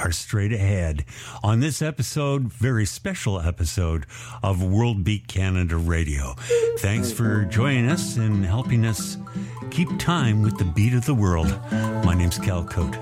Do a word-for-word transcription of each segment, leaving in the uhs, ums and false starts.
are straight ahead on this episode, very special episode of World Beat Canada Radio. Thanks for joining us and helping us keep time with the beat of the world. My name's Cal Cote.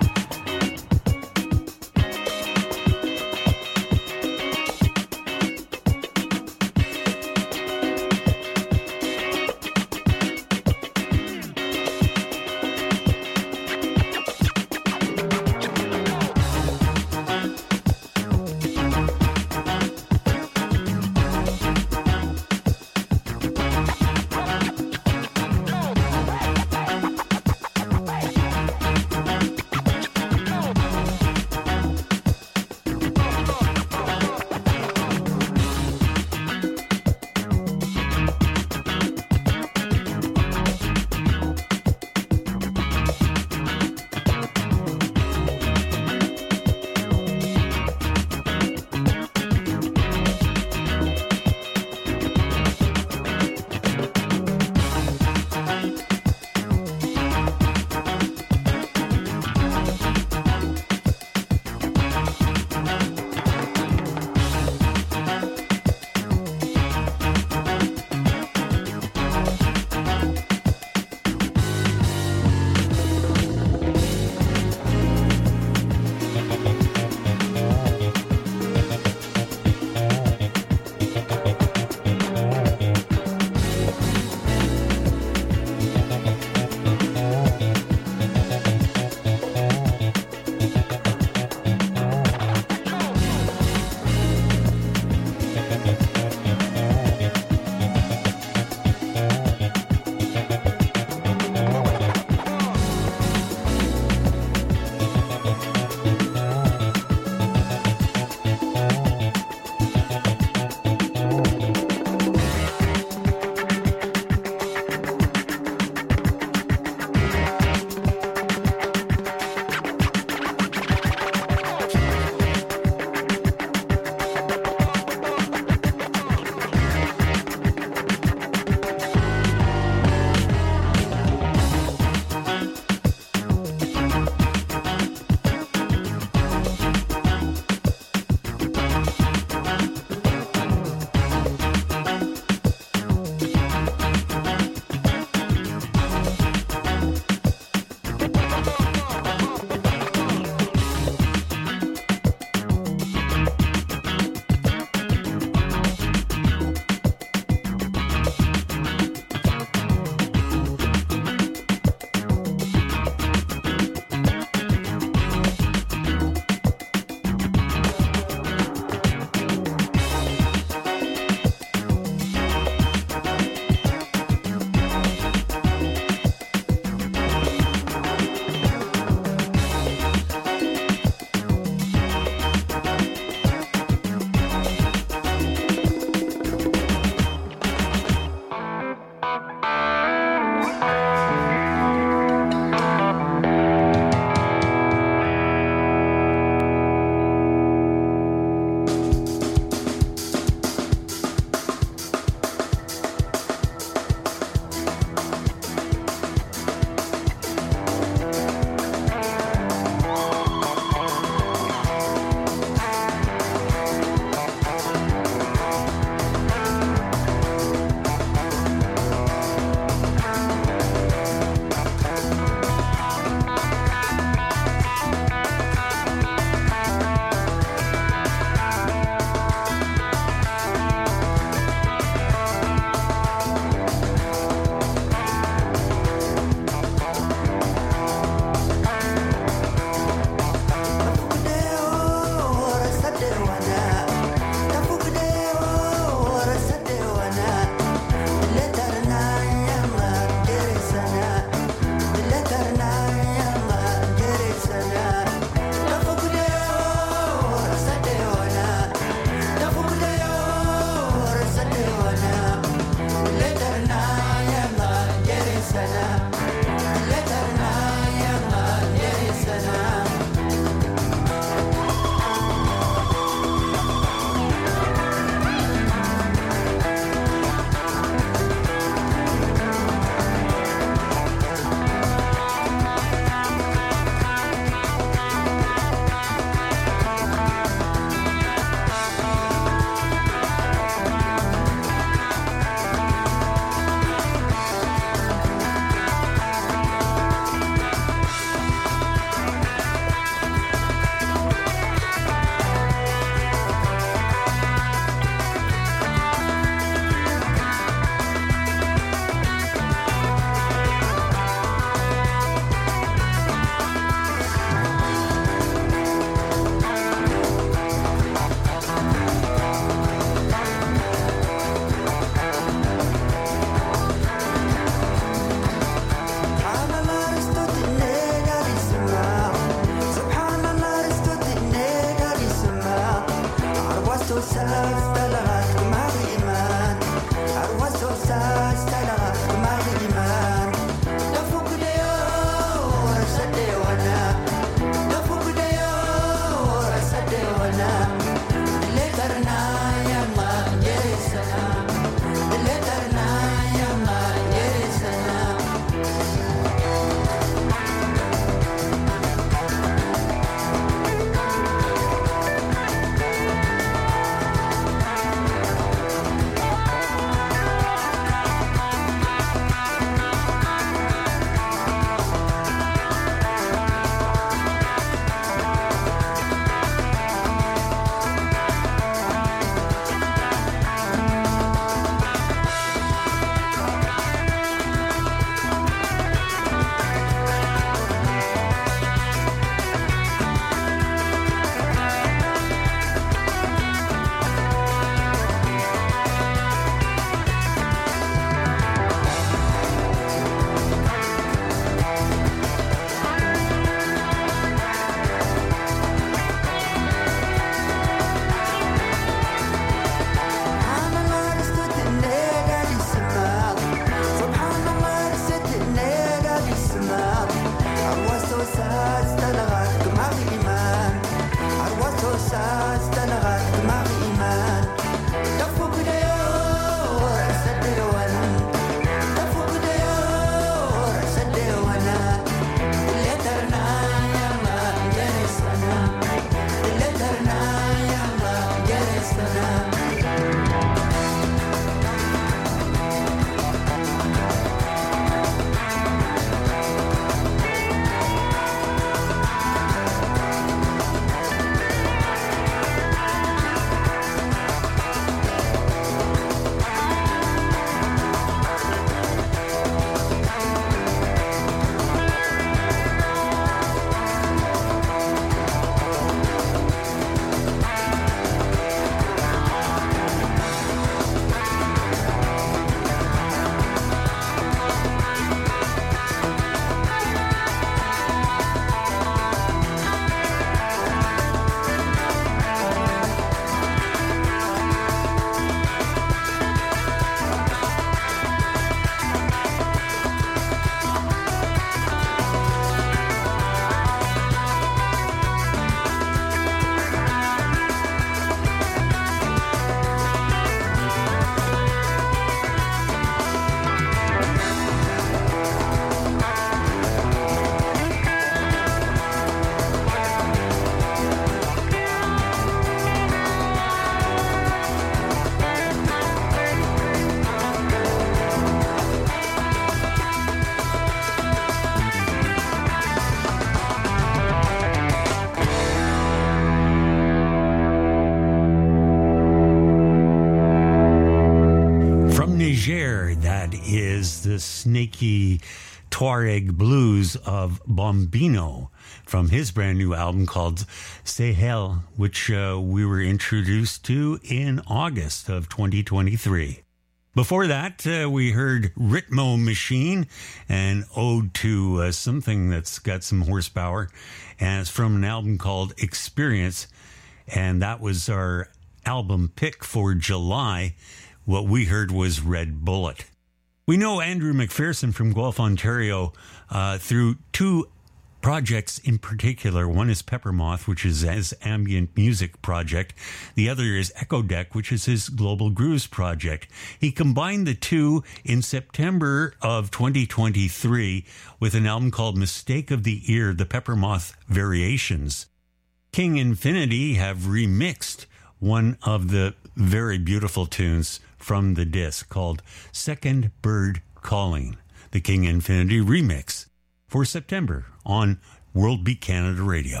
is the snaky Tuareg blues of Bombino from his brand new album called Sahel, which uh, we were introduced to in August of twenty twenty-three. Before that, uh, we heard Ritmo Machine, an ode to uh, something that's got some horsepower, and it's from an album called Experience, and that was our album pick for July. What we heard was Red Bullet. We know Andrew McPherson from Guelph, Ontario, uh, through two projects in particular. One is Peppermoth, which is his ambient music project. The other is Echo Deck, which is his Global Grooves project. He combined the two in September of twenty twenty-three with an album called Mistake of the Ear, the Peppermoth Variations. King Infinity have remixed one of the very beautiful tunes from the disc called Second Bird Calling, the King Infinity remix for September on World Beat Canada Radio.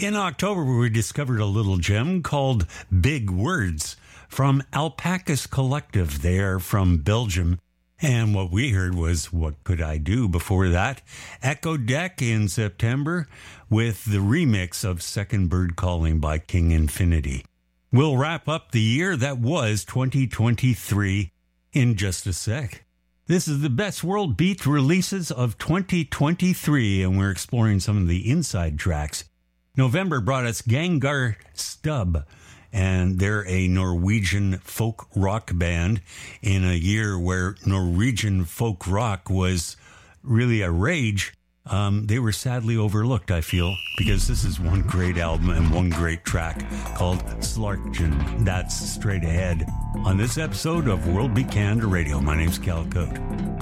In October, we discovered a little gem called Big Words from Alpacas Collective. They are from Belgium. And what we heard was What Could I Do? Before that, Echo Deck in September with the remix of Second Bird Calling by King Infinity. We'll wrap up the year that was twenty twenty-three in just a sec. This is the best world beat releases of twenty twenty-three, and we're exploring some of the inside tracks. November brought us Gengar Stub, and they're a Norwegian folk rock band in a year where Norwegian folk rock was really a rage. Um, they were sadly overlooked, I feel, because this is one great album and one great track called Slarkjen. That's straight ahead on this episode of World Beat Canada Radio. My name's Cal Cote.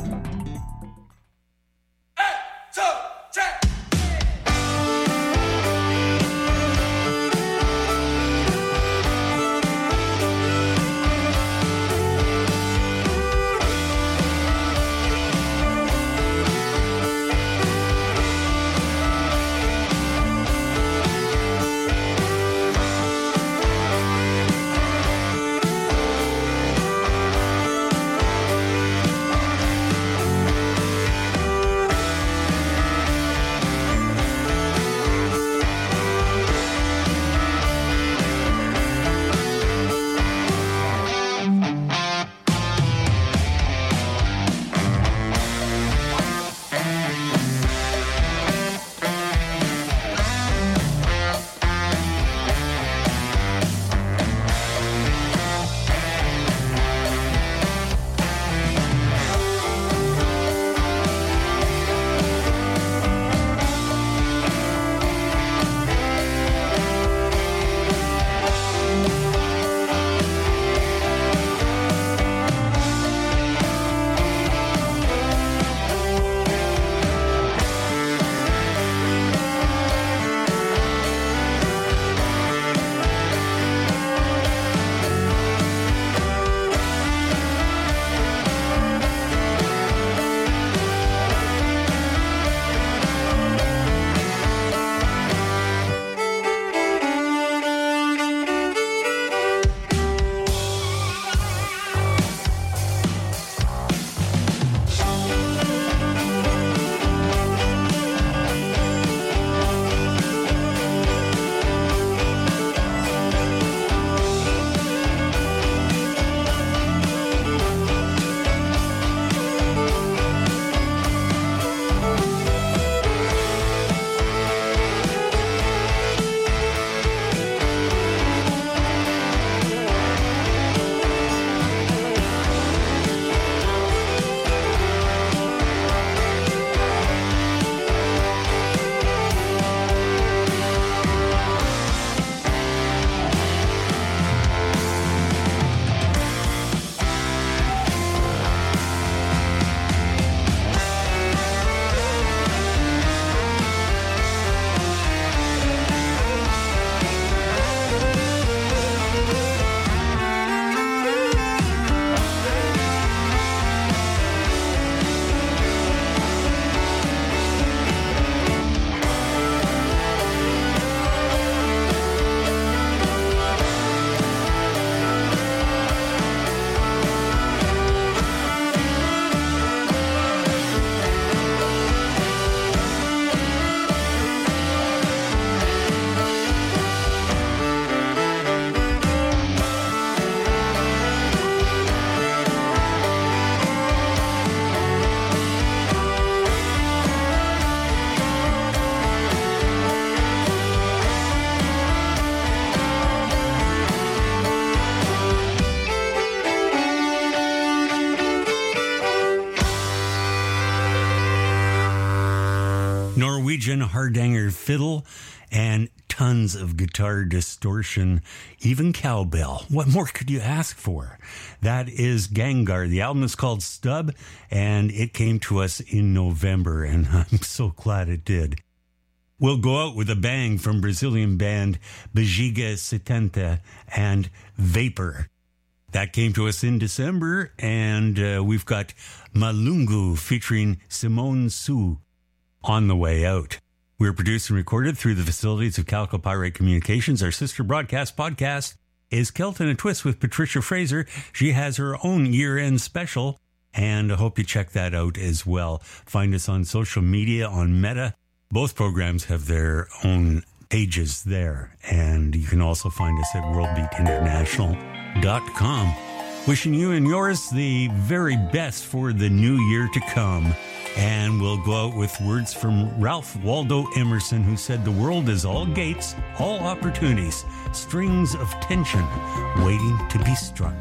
Norwegian Hardanger fiddle, and tons of guitar distortion, even cowbell. What more could you ask for? That is Gengar. The album is called Stub, and it came to us in November, and I'm so glad it did. We'll go out with a bang from Brazilian band Bexiga setenta and Vapor. That came to us in December, and uh, we've got Malungu featuring Simone Su on the way out. We're produced and recorded through the facilities of Calico Pirate Communications. Our sister broadcast podcast is Kelton and Twist with Patricia Fraser. She has her own year-end special, and I hope you check that out as well. Find us on social media, on Meta. Both programs have their own pages there, and you can also find us at world beat international dot com. Wishing you and yours the very best for the new year to come. And we'll go out with words from Ralph Waldo Emerson, who said, "The world is all gates, all opportunities, strings of tension waiting to be struck."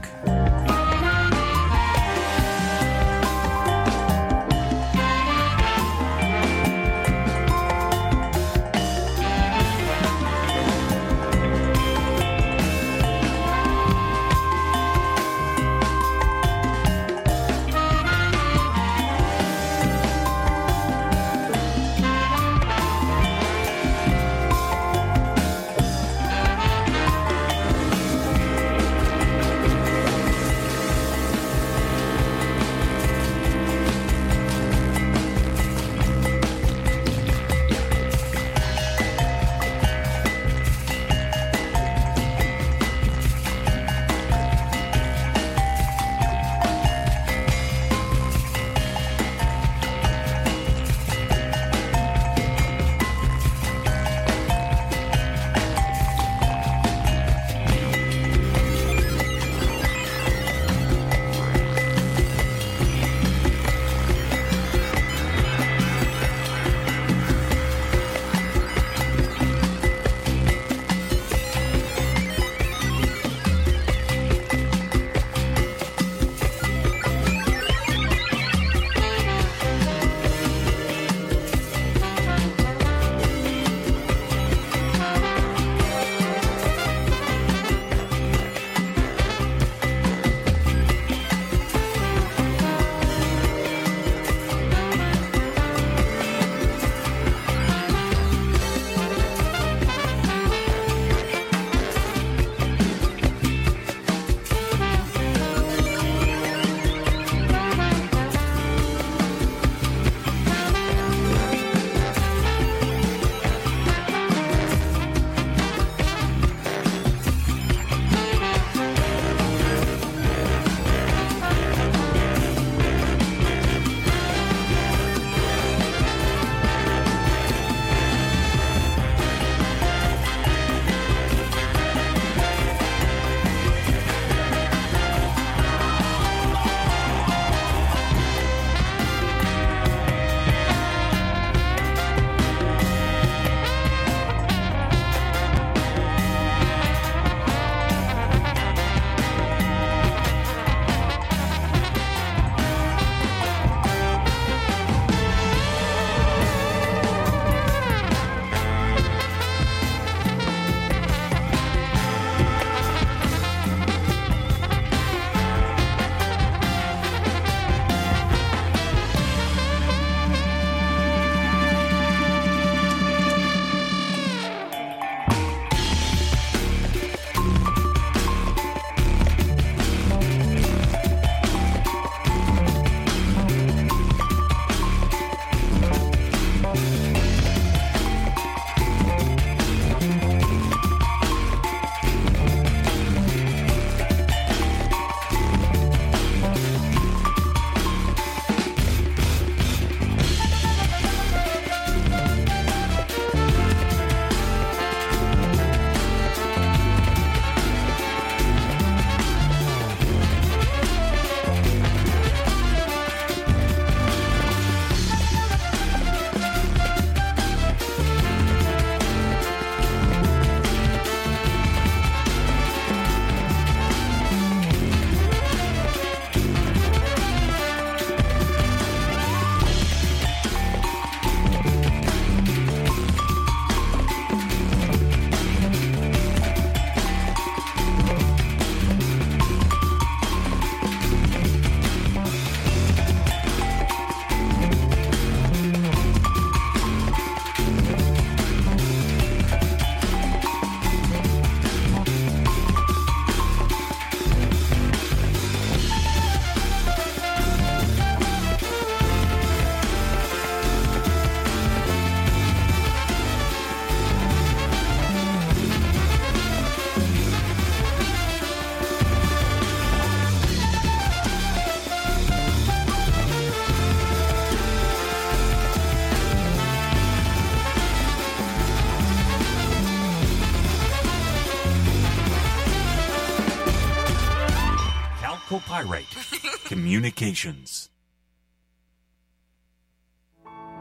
Copyright Communications.